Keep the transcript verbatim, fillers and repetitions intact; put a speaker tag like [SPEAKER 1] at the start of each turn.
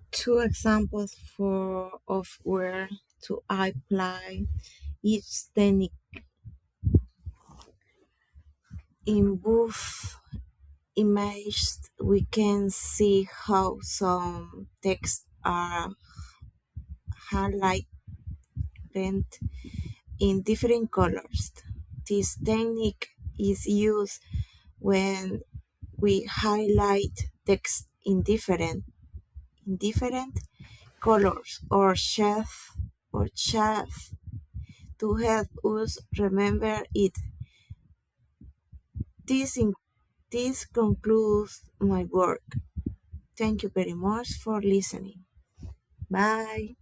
[SPEAKER 1] Two examples for of where to apply each technique. In both images, we can see how some texts are highlighted in different colors. This technique is used when we highlight text in different in different colors or shades or shades to help us remember it. This in, this concludes my work. Thank you very much for listening. Bye.